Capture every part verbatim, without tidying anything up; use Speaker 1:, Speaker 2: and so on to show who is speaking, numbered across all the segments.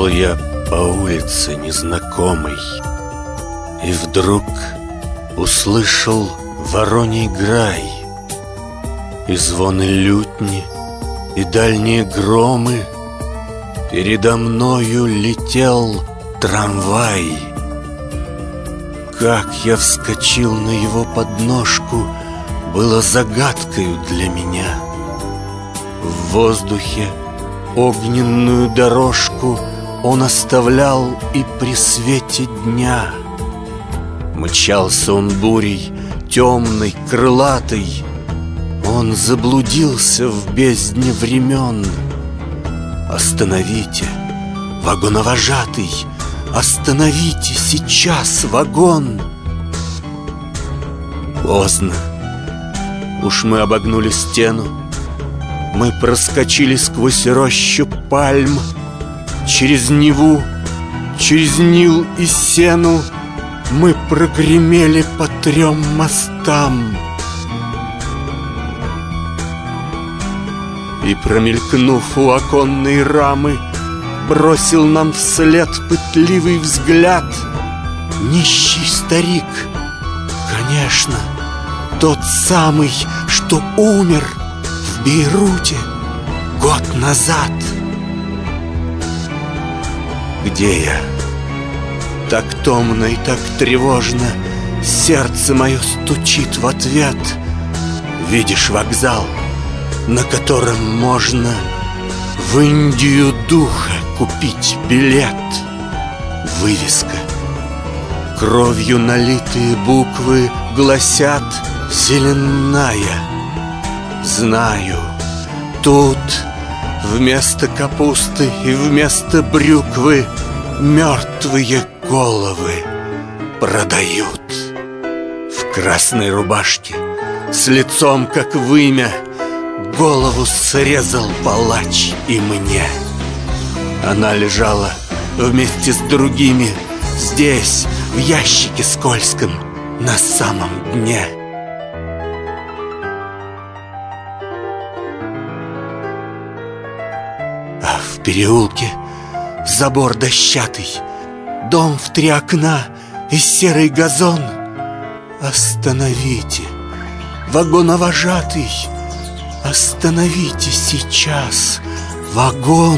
Speaker 1: Шел я по улице незнакомой, и вдруг услышал вороний грай, и звоны лютни, и дальние громы. Передо мною летел трамвай. Как я вскочил на его подножку, было загадкою для меня. В воздухе огненную дорожку он оставлял и при свете дня. Мчался он бурей, темной, крылатой. Он заблудился в бездне времен. Остановите, вагоновожатый, остановите сейчас вагон. Поздно. Уж мы обогнули стену. Мы проскочили сквозь рощу пальм, через Неву, через Нил и Сену. Мы прогремели по трем мостам. И, промелькнув у оконной рамы, бросил нам вслед пытливый взгляд нищий старик. Конечно, тот самый, что умер в Бейруте год назад. Где я? Так томно и так тревожно сердце мое стучит в ответ. Видишь вокзал, на котором можно в Индию духа купить билет? Вывеска. Кровью налитые буквы гласят «Зеленая». Знаю, тут вместо капусты и вместо брюквы мертвые головы продают. В красной рубашке, с лицом как вымя, голову срезал палач и мне. Она лежала вместе с другими здесь, в ящике скользком, на самом дне. А в переулке забор дощатый, дом в три окна и серый газон. Остановите, вагоновожатый, остановите сейчас вагон.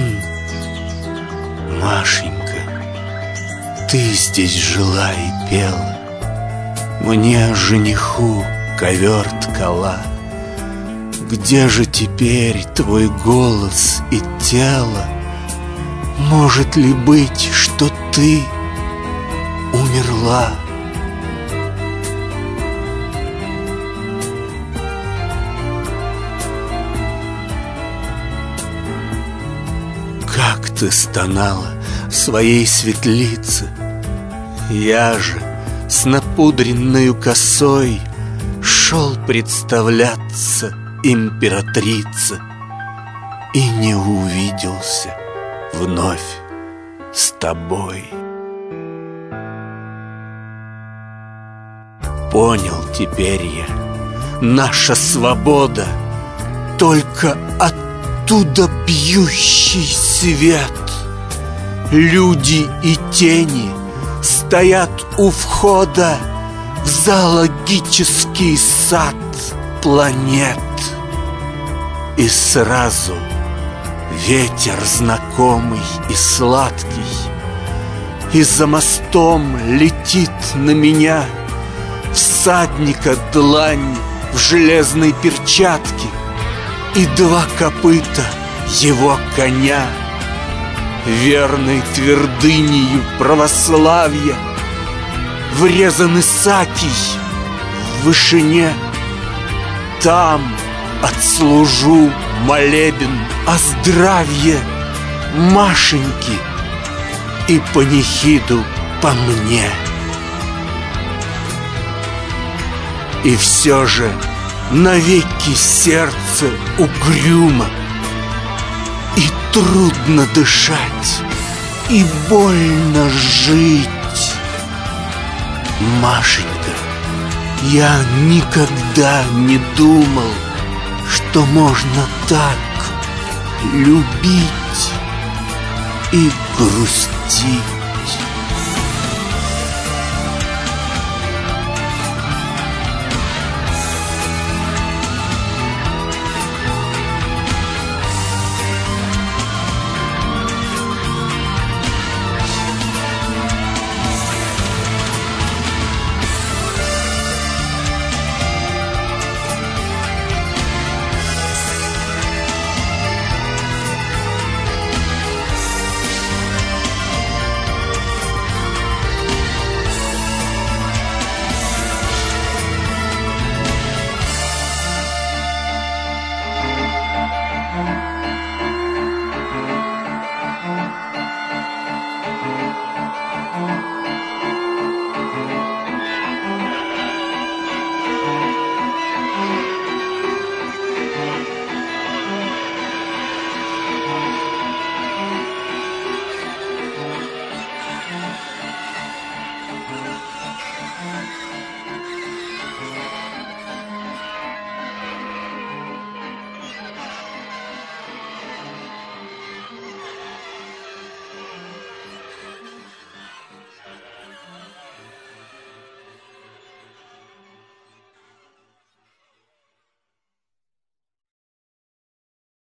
Speaker 1: Машенька, ты здесь жила и пела, мне, жениху, ковер ткала. Где же теперь твой голос и тело? Может ли быть, что ты умерла? Как ты стонала в своей светлице! Я же с напудренною косой шел представляться императрице и не увиделся вновь с тобой. Понял теперь я, наша свобода только оттуда бьющий свет. Люди и тени стоят у входа в зоологический сад планет. И сразу ветер знакомый и сладкий, и за мостом летит на меня всадника длань в железной перчатке и два копыта его коня. Верной твердынею православия врезан Исакий в вышине. Там отслужу молебен о здравье Машеньки и панихиду по мне. И все же навеки сердце угрюмо, и трудно дышать, и больно жить. Машенька, я никогда не думал, что можно так любить. и грустить.